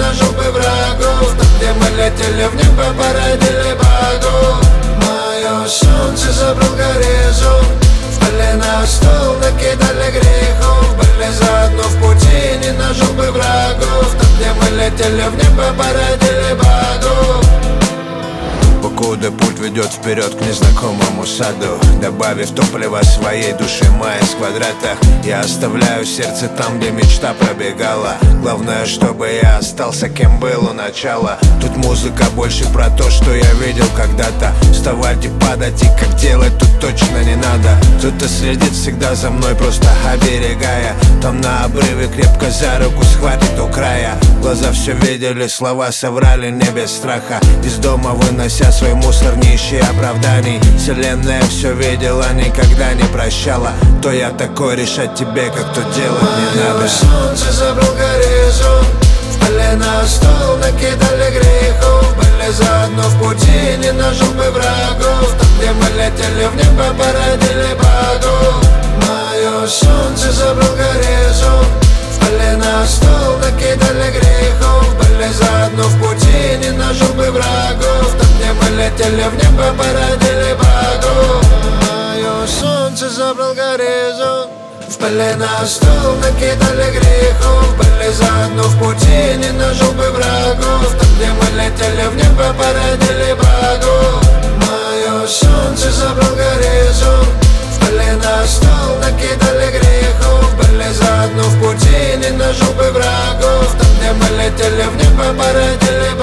на жопы врагов. Там, где мы летели в небо, породили богов. Мое солнце забрал горизонт, встали на стол, накидали грехов. Были заодно в пути, не на жопы врагов. Там, где мы летели в небо, породили богов. Покуда путь ведет вперед к незнакомому саду, добавив топлива своей души моей в квадратах, я оставляю сердце там, где мечта пробегала. Главное, чтобы я остался кем был у начала. Тут музыка больше про то, что я видел когда-то. Вставать и падать, и как делать тут точно не надо. Кто-то следит всегда за мной, просто оберегая. Там на обрыве крепко за руку схватит у края. Глаза все видели, слова соврали не без страха. Из дома вынося свой мусор, не ищи оправданий. Вселенная все видела, никогда не прощала. То я такой, решать тебе, как то делать не надо. Солнце забрал горизонт, встали на стол, накидали грехов. Были заодно в пути, не на жопы врагов. Там, где мы летели в небо, породили богов. Мое солнце забрал горизонт, встали на стол, накидали грехов. Были заодно в пути, не на жопы врагов. Там, где мы летели в небо, породили богов. Мое солнце забрал горизонт, встали на стол, накидали грехов. Были заодно в пути, не на жопы врагов. Там, где мы летели в небо, породили богов. Мое солнце забрал горизонт, встали на стол, накидали грехов. Были заодно в пути, не на жопы врагов. Там, где мы летели в небо, породили богов.